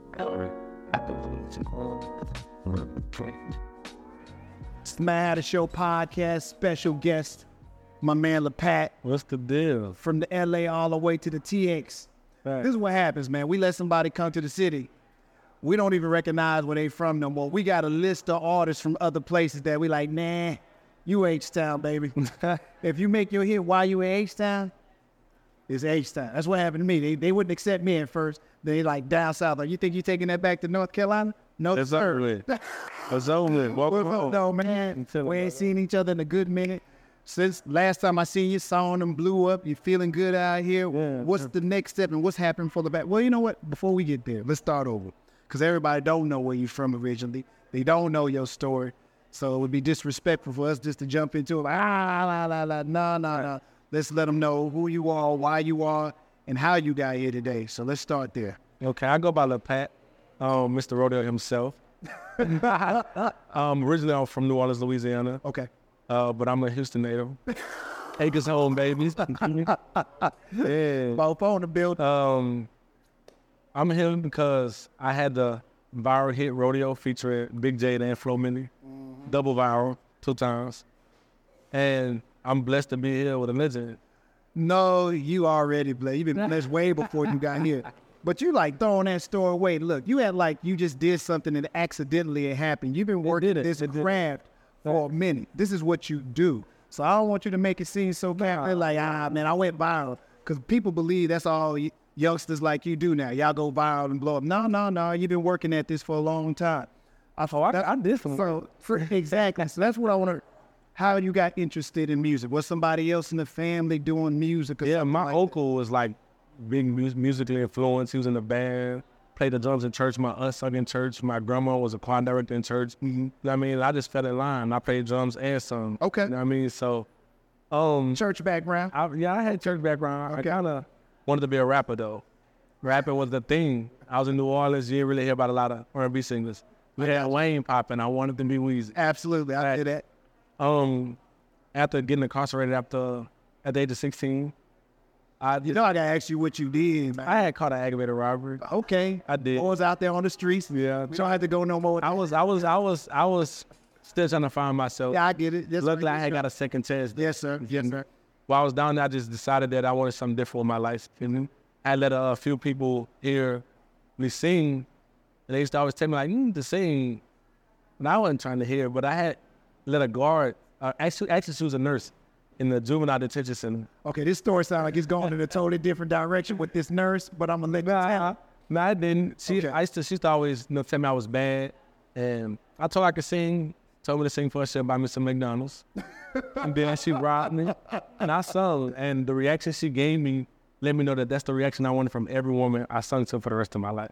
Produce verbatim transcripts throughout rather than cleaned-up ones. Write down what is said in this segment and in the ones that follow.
It's the Mad Hatter Show podcast, special guest, my man LaPat. What's the deal? From the L A all the way to the T X. Right. This is what happens, man. We let somebody come to the city. We don't even recognize where they from no more. We got a list of artists from other places that we like, nah, you H-Town, baby. If you make your hit while you in H-Town, it's H-Town. That's what happened to me. They they wouldn't accept me at first. They like down south. Like, you think you taking that back to North Carolina? No, That's sir. over with. That's over with. Welcome home. No, man. We ain't seen each other in a good minute. Since last time I seen you, song them blew up. You feeling good out here? Yeah. What's the next step and what's happening for the back? Well, you know what? Before we get there, let's start over. Because everybody don't know where you're from originally. They don't know your story. So it would be disrespectful for us just to jump into it. Like, ah, la, la, la, no, no, no. Let's let them know who you are, why you are, and how you got here today. So let's start there. Okay, I go by LaPat, um, Mister Rodeo himself. um, originally, I'm from New Orleans, Louisiana. Okay. Uh, but I'm a Houston native. Acres home, babies. Yeah. Both on the build. Um, I'm here because I had the viral hit Rodeo featuring Big J and Flo Minnie. Mm-hmm. Double viral, two times. And I'm blessed to be here with a legend. No, you already blessed. You've been blessed way before you got here. But you like throwing that story away. Look, you had like you just did something and accidentally it happened. You've been working this craft for a minute. This is what you do. So I don't want you to make it seem so bad. They're like, ah, man, I went viral. Because people believe that's all y- youngsters like you do now. Y'all go viral and blow up. No, no, no. You've been working at this for a long time. I thought I, I did some. So, for, exactly. So that's what I want to, how you got interested in music. Was somebody else in the family doing music? Or yeah, my like uncle that? was like being mu- musically influenced. He was in the band, played the drums in church. My aunt sung in church. My grandma was a choir director in church. Mm-hmm. You know what I mean? I just fell in line. I played drums and sung. Okay. You know what I mean? So, um, church background? I, yeah, I had church background. Okay. I kind of wanted to be a rapper, though. Rapping was the thing. I was in New Orleans. You didn't really hear about a lot of R and B singers. We had Wayne popping. I wanted to be Weezy. Absolutely. I did that. Um, after getting incarcerated after at the age of sixteen, I You know I gotta ask you what you did, man. I had caught an aggravated robbery. Okay. I did. Boys out there on the streets. Yeah. We don't have to go no more. I was, I was, I was, I was still trying to find myself. Yeah, I get it. That's Luckily, right. I had got a second chance. Yes, sir. Yes, sir. While I was down there, I just decided that I wanted something different with my life. And I let a, a few people hear me sing, and they used to always tell me, like, you need to sing. And I wasn't trying to hear, but I had let a guard, uh, actually, actually she was a nurse in the juvenile detention center. Okay, this story sounds like it's going in a totally different direction with this nurse, but I'm gonna let you tell. No, I didn't. She, Okay. I used to, she used to always you know, tell me I was bad, and I told her I could sing. Told me to sing for a show by Mister McDonald's, and then she robbed me, and I sung. And the reaction she gave me let me know that that's the reaction I wanted from every woman I sung to for the rest of my life.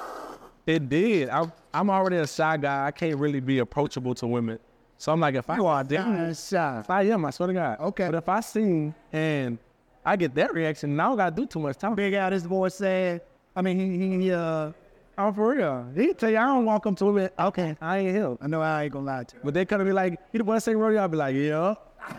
It did. I, I'm already a shy guy. I can't really be approachable to women. So I'm like, if I You are sing, down shy. if I am, I swear to God. Okay. But if I sing and I get that reaction, I don't gotta do too much talking. Big out his voice said, I mean, he, he uh, Oh, for real. He tell you I don't walk up to him. Okay, I ain't him. I know I ain't gonna lie to you. But they could be like, you the one sing rodeo? I'll be like, yeah.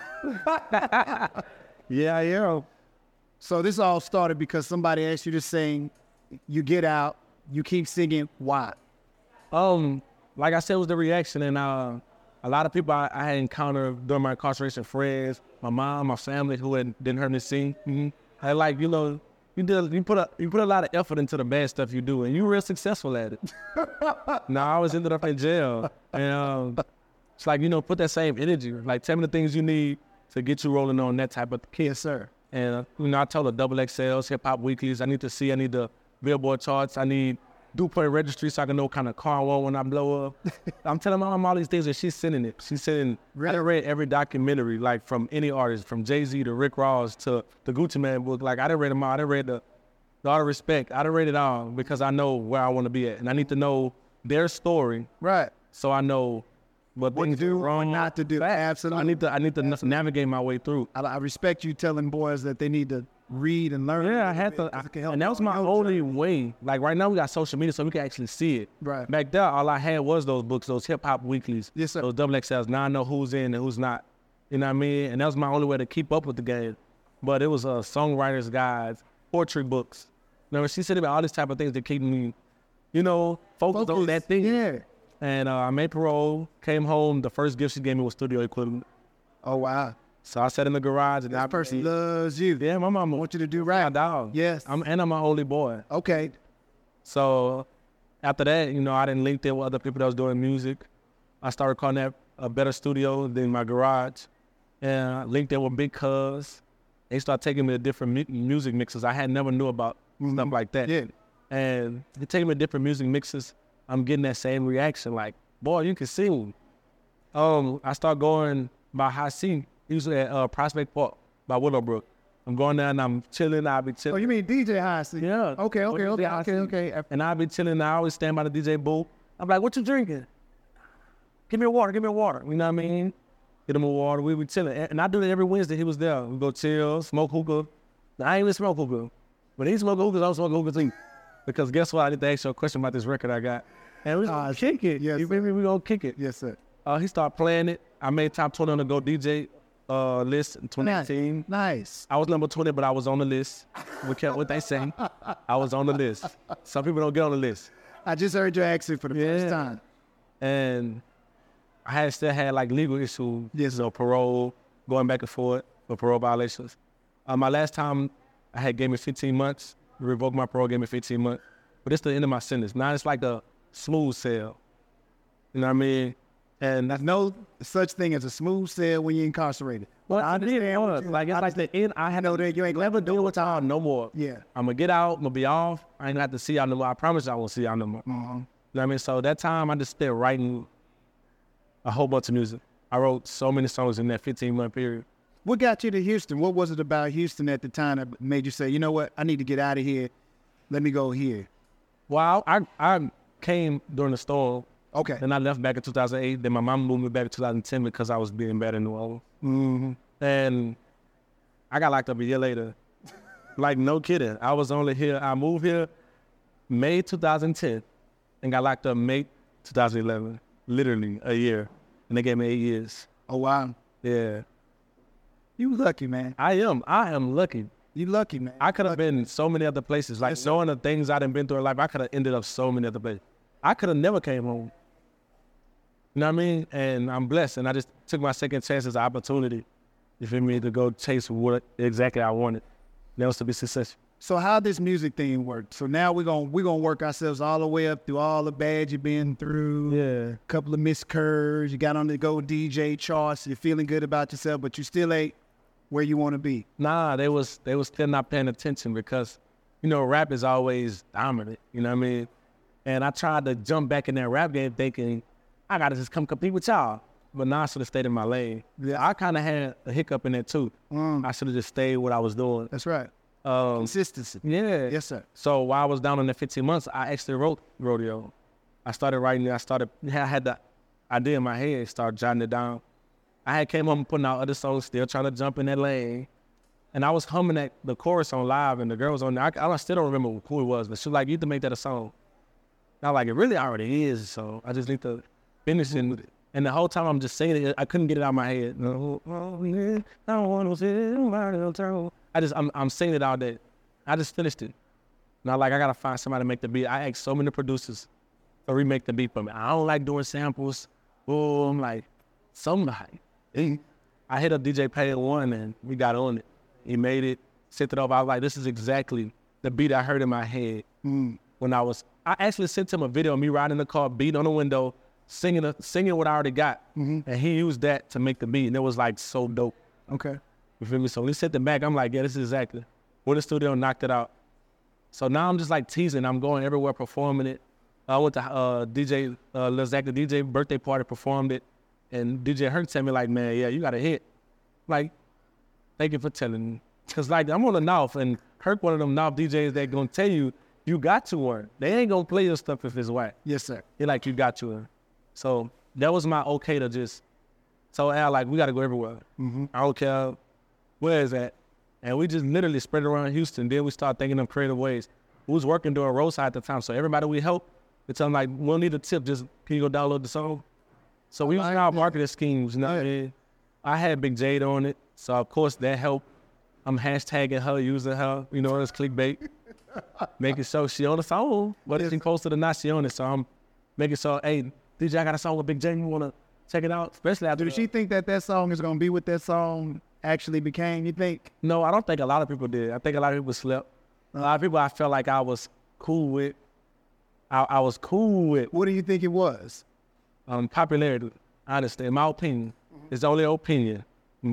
Yeah, yeah. So this all started because somebody asked you to sing, you get out, you keep singing, why? Um, like I said, it was the reaction, and uh, a lot of people I, I had encountered during my incarceration, friends, my mom, my family, who had, didn't hear me sing. Mm-hmm. I like, you know, you did, you put a you put a lot of effort into the bad stuff you do, and you were real successful at it. Now I always ended up in jail, and um, it's like, you know, put that same energy. Like, tell me the things you need to get you rolling on that type of. Yes, sir. And uh, you know, I told her double X Ls, hip hop weeklies. I need to see. I need the Billboard charts. I need DuPont registry so I can know what kind of car I want when I blow up. I'm telling my mom all these things, and she's sending it. She's sending. Really? I done read every documentary, like from any artist, from Jay-Z to Rick Ross to the Gucci Mane book. Like I done read them all. I done read the, the Art of Respect. I done read it all because I know where I want to be at, and I need to know their story Right. so I know what, What to things do, are wrong, what not to do. Facts. Absolutely. I need to. I need to n- navigate my way through. I, I respect you telling boys that they need to read and learn. Yeah, I had to, I, and that was my only way. Like right now, we got social media, so we can actually see it. Right. Back there, all I had was those books, those hip hop weeklies, Yes, sir. those double X Ls. Now I know who's in and who's not. You know what I mean? And that was my only way to keep up with the game. But it was uh, songwriters' guides, poetry books. You know, she said about all these type of things that keep me you know, focus, Focus. on that thing. Yeah. And uh, I made parole, came home. The first gift she gave me was studio equipment. Oh, wow. So I sat in the garage. And That I person made, loves you. Yeah, my mama. I want you to do My rap. dog. Yes. I'm, and I'm my only boy. Okay. So after that, you know, I didn't link in with other people that was doing music. I started calling that a better studio than my garage. And I linked in with Big Cuz. They started taking me to different mu- music mixes I had never knew about, Mm-hmm. stuff like that. Yeah. And they taking me to different music mixes. I'm getting that same reaction, like, boy, you can sing. Um, I start going by High C, usually at uh, Prospect Park by Willowbrook. I'm going there and I'm chilling. I'll be Oh, chilling. you mean D J Hossie? Yeah. Okay, okay, okay, Yeah, I okay, see. okay. And I'll be chilling. I always stand by the D J booth. I'm like, what you drinking? Give me a water, give me a water. You know what I mean? Get him a water. We be chilling. And I do it every Wednesday. He was there. We go chill, smoke hookah. Now, I ain't even smoke hookah. But he smoke hookahs, I don't smoke hookah too. Because guess what? I need to ask you a question about this record I got. And we gonna Uh, kick it. yes, You feel me? We gonna kick it. Yes, sir. Uh, he started playing it. I made top twenty on the Go D J uh, list in twenty eighteen. Nice. I was number twenty, but I was on the list. We kept what they say. I was on the list. Some people don't get on the list. I just heard your accent for the first Yeah. time. And I had still had like legal issues, Yes. you know, parole, going back and forth for parole violations. Uh, my last time I had gave me fifteen months, revoked my parole, gave me fifteen months. But it's the end of my sentence. Now it's like a smooth sale. You know what I mean? And that's No such thing as a smooth sale when you're incarcerated. well, I I did understand what it. you- Like it's I like the end. I had know no that you ain't never deal with y'all no more. Yeah. I'm gonna get out. I'm gonna be off. I ain't gonna have to see y'all no more. I promise y'all I won't see y'all no more. Uh-huh. You know what I mean? So that time I just spent writing a whole bunch of music. I wrote so many songs in that fifteen month period. What got you to Houston? What was it about Houston at the time that made you say, you know what, I need to get out of here. Let me go here. Well, I I came during the storm. Okay. Then I left back in two thousand eight. Then my mom moved me back in two thousand ten because I was being bad in New Orleans. Mm-hmm. And I got locked up a year later. Like, no kidding. I was only here. I moved here May two thousand ten and got locked up May two thousand eleven. Literally a year. And they gave me eight years. Oh, wow. Yeah. You lucky, man. I am. I am lucky. You lucky, man. I could have been in so many other places. Like, Yes, sir. knowing the things I done been through in life, I could have ended up so many other places. I could have never came home. You know what I mean? And I'm blessed. And I just took my second chance as an opportunity, you feel me, to go chase what exactly I wanted. That was to be successful. So how this music thing worked? So now we're gonna we're gonna work ourselves all the way up through all the bad you've been through. Yeah. Couple of missed curves. You got on the Go D J charts. You're feeling good about yourself, but you still ain't where you want to be. Nah, they was they was still not paying attention because, you know, rap is always dominant. You know what I mean? And I tried to jump back in that rap game thinking, I gotta just come compete with y'all. But now I should have stayed in my lane. Yeah, I kind of had a hiccup in there too. Mm, I should have just stayed what I was doing. that's right. Um, Consistency. yeah. Yes, sir. So while I was down in the fifteen months, I actually wrote Rodeo. I started writing it. I started, I had the idea in my head, started jotting it down. I had came home and putting out other songs, still trying to jump in that lane. And I was humming that the chorus on live, and the girl was on there. I, I still don't remember who it was, but she was like, you need to make that a song. And I was like, it really already is, so I just need to finish it. And the whole time I'm just singing it, I couldn't get it out of my head. No, oh, yeah, I don't want to sit around and turn. I just, I'm, I'm singing it all day. I just finished it. And I like, I gotta find somebody to make the beat. I asked so many producers to remake the beat for me. I don't like doing samples. Oh, I'm like, somebody. I hit up D J Pay one and we got on it. He made it, sent it over. I was like, this is exactly the beat I heard in my head Mm. when I was, I actually sent him a video of me riding in the car, beat on the window, singing a, singing what I already got. Mm-hmm. And he used that to make the beat. And it was like so dope. Okay. You feel me? So when he sent it back, I'm like, yeah, this is exactly. Went to the studio, knocked it out. So now I'm just like teasing. I'm going everywhere performing it. I went to uh, D J, uh, Lil Zach, the D J birthday party, performed it. And D J Herc tell me like, man, yeah, you got a hit. Like, thank you for telling me. Cause like, I'm on the North and Herc one of them North D Js that gonna tell you, you got to one. They ain't gonna play your stuff if it's whack. Yes, sir. He like, you got to one. So that was my okay to just, so Al like, we gotta go everywhere. Mm-hmm. I don't care where is that. And we just literally spread it around Houston. Then we start thinking of creative ways. We was working doing roadside at the time. So everybody we help, we tell them like, we don't need a tip, just can you go download the song? So we was like our that. marketing schemes, you know what I mean? I had Big Jade on it. So of course that helped. I'm hashtagging her, using her, you know, it's clickbait. making sure she on the song, whether she posted or not, she on it. So I'm making sure, hey, D J, I got a song with Big J. You want to check it out? Especially after. Did she think that that song is going to be what that song actually became, you think? No, I don't think a lot of people did. I think a lot of people slept. A lot of people I felt like I was cool with. I, I was cool with. What do you think it was? Um, popularity, honestly, in my opinion. Mm-hmm. It's only opinion.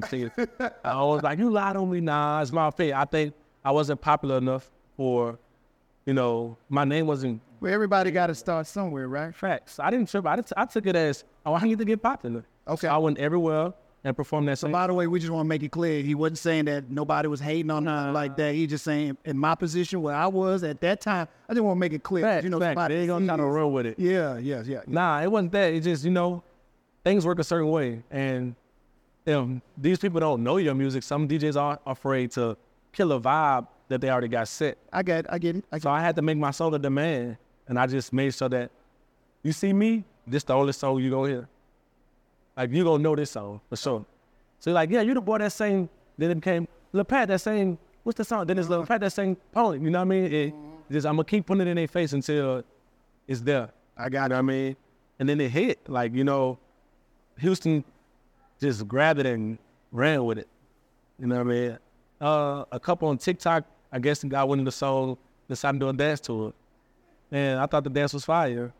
I was like, you lied on me. Nah, it's my opinion. I think I wasn't popular enough for, you know, my name wasn't. Well, everybody got to start somewhere, right? Facts. I didn't trip. I, didn't, I took it as, oh, I need to get popular. Okay. So I went everywhere and performed that so song. By the way, we just want to make it clear. He wasn't saying that nobody was hating on him like that. He just saying, in my position where I was at that time, I just want to make it clear. Facts, you know, facts. somebody They ain't going to try to roll with it. Yeah, yeah, yeah. Nah, it wasn't that. It just, you know, things work a certain way. And you know, these people don't know your music. Some D Js are afraid to kill a vibe that they already got set. I get it. I get it. I get so I had to make my song a demand. And I just made sure that you see me, this the only song you gonna hear. Like, you gonna know this song for sure. So you're like, yeah, you the boy that sang, then it became Lil Pat that sang, what's the song? Then it's Lil Pat that sang Pony, you know what I mean? It, just, I'm gonna keep putting it in their face until it's there. I got you know what I mean? And then it hit. Like, you know, Houston just grabbed it and ran with it. You know what I mean? Uh, a couple on TikTok, I guess, got winning the song, decided to do a dance to it. And I thought the dance was fire.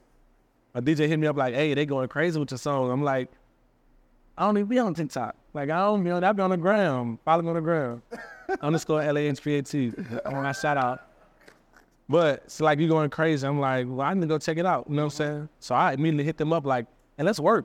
A D J hit me up like, hey, they going crazy with your song. I'm like, I don't even be on TikTok. Like, I don't be on, I be on the ground. Follow me on the ground. Underscore L A N P A T. I want my shout out. But it's like, you going crazy. I'm like, well, I need to go check it out. You know what I'm saying? So I immediately hit them up like, and let's work.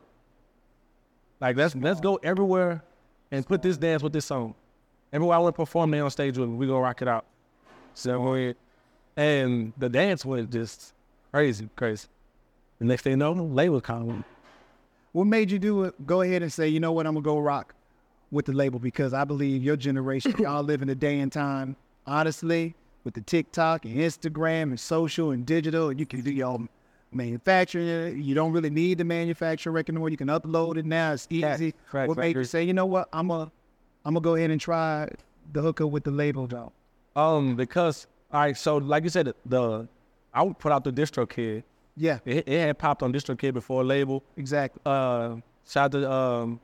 Like, let's let's go everywhere and put this dance with this song. Everywhere I went to perform, they on stage with me. We gonna rock it out. So, and the dance went just crazy, crazy. The next thing you know, label calling me. What made you do it? Go ahead and say, you know what, I'm gonna go rock with the label, because I believe your generation, y'all live in a day and time, honestly, with the TikTok and Instagram and social and digital, and you can do your own manufacturing. You don't really need the manufacturer record anymore. You can upload it now. It's easy. Correct, what made you say, you know what, I'm a, I'm gonna go ahead and try the hookup with the label, though? Um, because all right, so like you said, the I would put out the DistroKid. Yeah, it, it had popped on DistroKid before label. Exactly. Uh, shout out to um,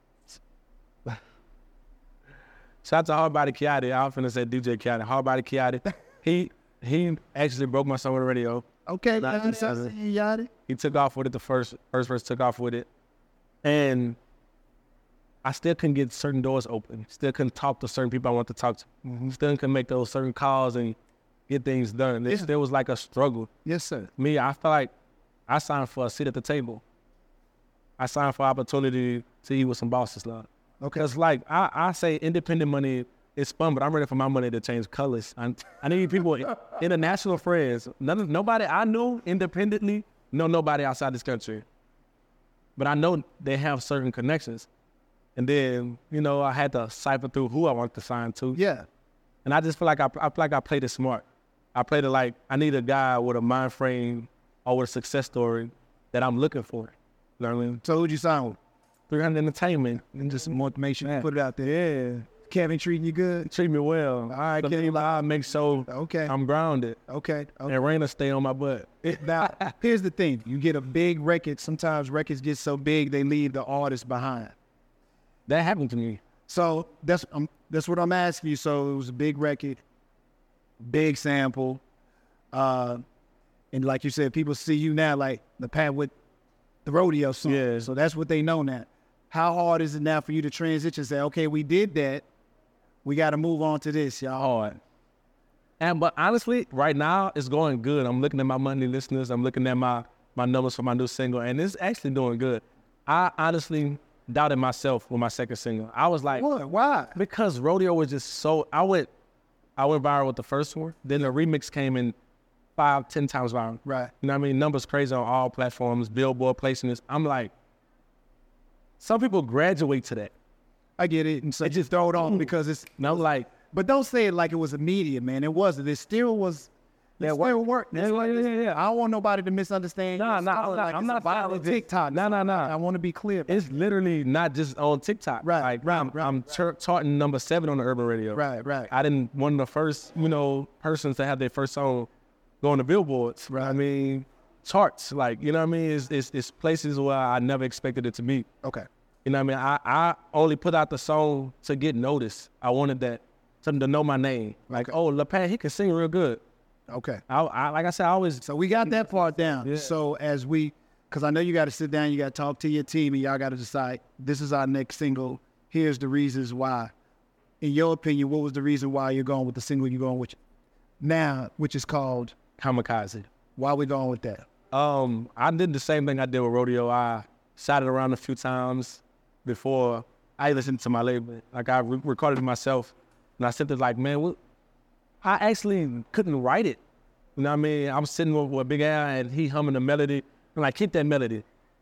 shout out to Hardbody Kiati. I was finna say D J Kiati. Hardbody Kiati. he he actually broke my song on the radio. Okay, Yachty, Yachty. He took off with it. The first first verse took off with it, and I still couldn't get certain doors open. Still couldn't talk to certain people I want to talk to. Mm-hmm. Still couldn't make those certain calls and get things done. It yeah. still was like a struggle. Yes, sir. Me, I felt like I signed for a seat at the table. I signed for opportunity to eat with some bosses, love. Okay. Because like I, I say, independent money is fun, but I'm ready for my money to change colors. I, I need people, international friends. None, nobody I know independently know nobody outside this country. But I know they have certain connections. And then, you know, I had to cipher through who I want to sign to. Yeah. And I just feel like I, I feel like I played it smart. I played it like I need a guy with a mind frame or with a success story that I'm looking for. You know what I mean? So who'd you sign with? three hundred Entertainment. And just more information. Yeah. Put it out there. Yeah. Kevin treating you good? Treat me well. All right, so Kevin. I make sure okay. I'm grounded. Okay. okay. And Raina stay on my butt. Now, here's the thing. You get a big record. Sometimes records get so big, they leave the artist behind. That happened to me. So that's um, that's what I'm asking you. So it was a big record, big sample. Uh, and like you said, people see you now like the Pat with the rodeo song. Yeah. So that's what they know now. How hard is it now for you to transition and say, okay, we did that. We got to move on to this, y'all. Hard. And but honestly, right now it's going good. I'm looking at my monthly listeners. I'm looking at my my numbers for my new single, and it's actually doing good. I honestly doubted myself with my second single. I was like, what? Why? Because rodeo was just so. I went, I went viral with the first one. Then the remix came in five, ten times viral. Right. You know what I mean? Numbers crazy on all platforms. Billboard placing this. I'm like, some people graduate to that. I get it, and so just throw it on because it's. And I'm like, but don't say it like it was immediate, man. It wasn't. It still was. That work. Still work. Yeah, yeah, yeah, yeah. I don't want nobody to misunderstand. Nah, nah, I'm not, like I'm not violent TikTok. Nah, nah, nah. I want to be clear. It's literally not just on TikTok. Right, like, right, I'm, right, I'm right. char- charting number seven on the urban radio. Right, right. I didn't one of the first, you know, persons to have their first song go on the billboards. Right. I mean, charts. Like, you know what I mean? It's, it's, it's places where I never expected it to be. Okay. You know what I mean? I, I only put out the song to get noticed. I wanted that, something to know my name. Like, Okay. oh, LaPat, he can sing real good. Okay. I, I like I said, I always. So we got that part down. Yeah. So as we, because I know you got to sit down, you got to talk to your team, and y'all got to decide, this is our next single. Here's the reasons why. In your opinion, what was the reason why you're going with the single you're going with now, which is called Kamikaze. Why we going with that? Um, I did the same thing I did with Rodeo. I shot it around a few times before I listened to my label. Like, I re- recorded it myself, and I sent it like, man, what? I actually couldn't write it. You know what I mean? I'm sitting with, with Big Al, and he humming the melody. I'm like, hit that melody.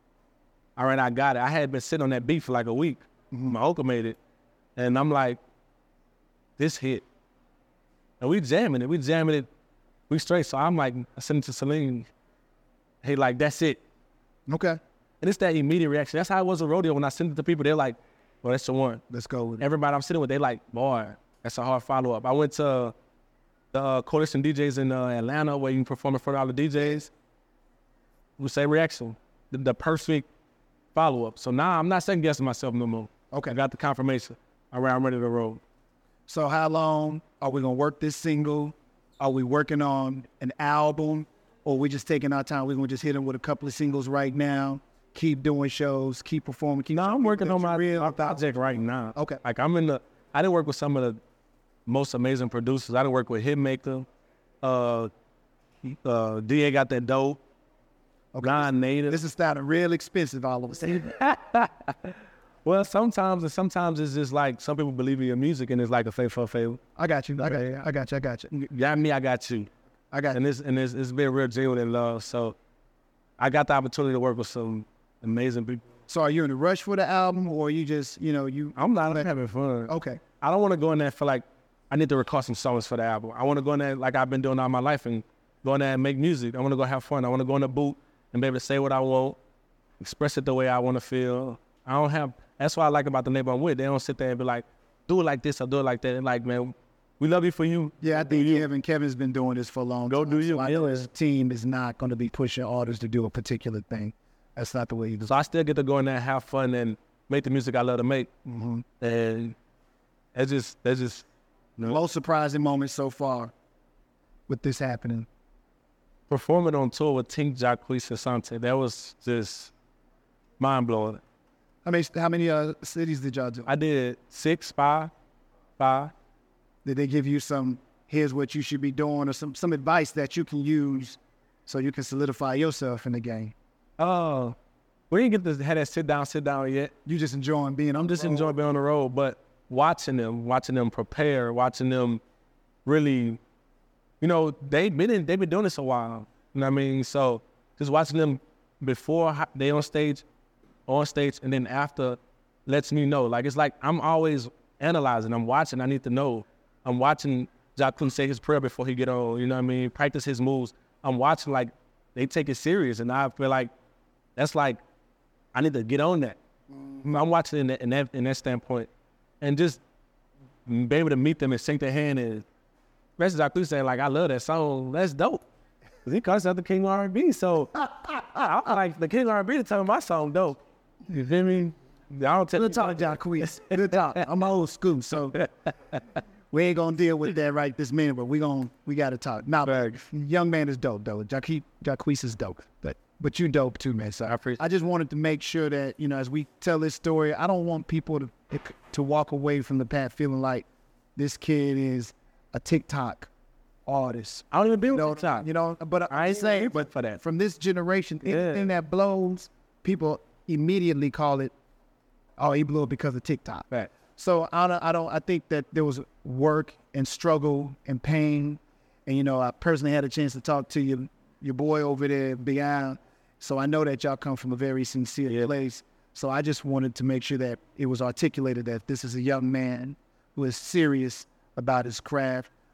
All right, I got it. I had been sitting on that beat for like a week. Mm-hmm. My uncle made it. And I'm like, this hit. And we jamming it. We jamming it. We straight. So I'm like, I sent it to Celine. Hey, like, that's it. Okay. And it's that immediate reaction. That's how it was with Rodeo. When I sent it to people, they're like, well, that's the one. Let's go with it. Everybody I'm sitting with, they like, boy, that's a hard follow-up. I went to the uh, Coalition D Js in uh, Atlanta where you can perform in front of all the D Js. We say reaction, the, the perfect follow-up. So now I'm not second-guessing myself no more. Okay. I got the confirmation. All right, I'm ready to roll. So how long are we going to work this single? Are we working on an album? Or we just taking our time? We're going to just hit them with a couple of singles right now, keep doing shows, keep performing. Keep no, I'm working on my, real my project right now. Okay. Like, I'm in the, I didn't work with some of the most amazing producers. I didn't work with Hitmaker. Uh, uh, D A got that dope. Okay. Non-native. This is starting real expensive all of a sudden. Well, sometimes and sometimes it's just like some people believe in your music and it's like a favor for a favor. I got you. I got you. I got you. I got you. You got me, I got you. I got And you. it's and it's, it's been real genuine in love. So I got the opportunity to work with some amazing people. So are you in a rush for the album, or you just, you know, you? I'm not I'm having fun. Okay. I don't want to go in there for like I need to record some songs for the album. I want to go in there like I've been doing all my life and go in there and make music. I want to go have fun. I want to go in the booth and be able to say what I want, express it the way I want to feel. I don't have. That's what I like about the neighbor I'm with. They don't sit there and be like, do it like this or do it like that. And like, man, we love you for you. Yeah, I think Kevin Kevin's been doing this for a long Go time. do you. So I know his team is not going to be pushing artists to do a particular thing. That's not the way you do. So I still get to go in there and have fun and make the music I love to make. Mm-hmm. And that's just, that's just, you know, Most surprising moments so far with this happening. performing on tour with Tink, Jacquees, and Sante, that was just mind-blowing. How many how many uh, cities did y'all do? I did six, five, five. Did they give you some, here's what you should be doing, or some, some advice that you can use so you can solidify yourself in the game? Oh, we didn't get to have that sit down, sit down yet. You just enjoying being on I'm just the road? enjoying being on the road, but watching them, watching them prepare, watching them really, you know, they've been in, they've been doing this a while. You know what I mean? So just watching them before ho- they on stage, on stage, and then after lets me know. Like, it's like I'm always analyzing. I'm watching. I need to know. I'm watching Jacquees say his prayer before he get on. You know what I mean? Practice his moves. I'm watching, like, they take it serious, and I feel like that's like I need to get on that. Mm-hmm. I'm watching in that, in that in that standpoint, and just be able to meet them and shake their hand and especially Jacquees saying like, I love that song. That's dope. Cause he calls out the King R and B, so I, I like the King R and B to tell me my song dope. You feel me? I don't tell Good talk, Jacquees. Good talk. I'm old school, so we ain't gonna deal with that right this minute, but we gonna we gotta talk. Now, young man is dope though. Jacquees, Jacquees is dope, but but you dope too, man. So I appreciate. I just wanted to make sure that, you know, as we tell this story, I don't want people to to walk away from the path feeling like this kid is a TikTok artist. I don't even be You on know, TikTok. you know, but I I ain't say, even but for that. from this generation, Yeah. anything that blows, people immediately call it, oh, he blew it because of TikTok. Right. So I don't, I don't, I think that there was work and struggle and pain, and you know, I personally had a chance to talk to your your boy over there, Beyond. So I know that y'all come from a very sincere Yeah. place. So I just wanted to make sure that it was articulated that this is a young man who is serious about his craft.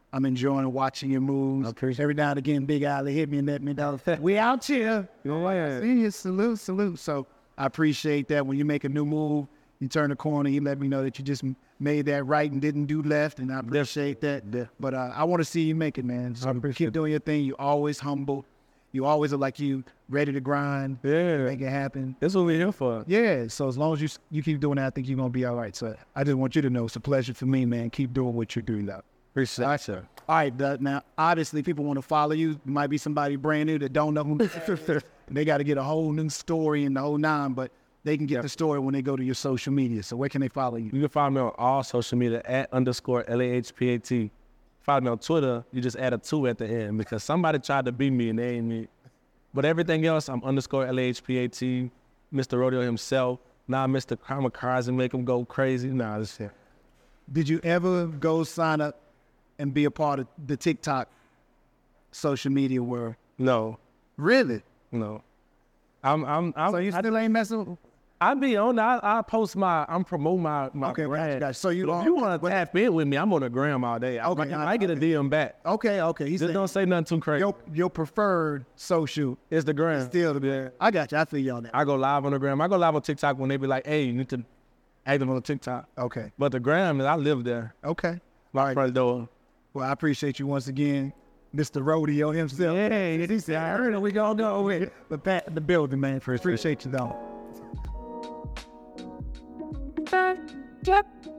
I'm enjoying watching your moves. Every now and again, Big Alley hit me and let me know. We out here. Yeah. See you. Salute, salute. So I appreciate that. When you make a new move, you turn the corner, you let me know that you just made that right and didn't do left, and I appreciate that. Yeah. But uh, I want to see you make it, man. So I appreciate keep doing your thing. You always humble. You always are like you, ready to grind. Yeah. Make it happen. That's what we're here for. Yeah, so as long as you you keep doing that, I think you're going to be all right. So I just want you to know it's a pleasure for me, man. Keep doing what you're doing now. Appreciate All it, right, sir. All right, Doug, now, obviously, people want to follow you. It might be somebody brand new that don't know who they got to get a whole new story and the whole nine, but they can get Yep. the story when they go to your social media. So where can they follow you? You can follow me on all social media at underscore L A H P A T. Follow me on Twitter, you just add a two at the end because somebody tried to beat me and they ain't me. But everything else, I'm underscore L A H P A T, Mister Rodeo himself. Now Mister Kamikaze make him go crazy. Nah, this shit. Did you ever go sign up and be a part of the TikTok social media world? No, Really? no. I'm, I'm, I'm So you I, still ain't messing with I be on. I, I post my. I'm promote my. my Okay, brand. gotcha, gotcha. So you But don't- if you want to tap in with me, I'm on the gram all day. I, Okay, might, I I- might get a okay. D M back. Okay, okay. He's Just saying don't say nothing too crazy. your, your preferred social It's the gram. still the Yeah. I got you. I feel you on that. I go live on the gram. I go live on TikTok when they be like, "Hey, you need to act on the TikTok." Okay, But the gram, I live there. okay. My All right. front door. Well, I appreciate you once again, Mister Rodeo himself. Yeah, he said, I heard it. We gonna go with but Pat in the building, man. Appreciate you, though. Yep.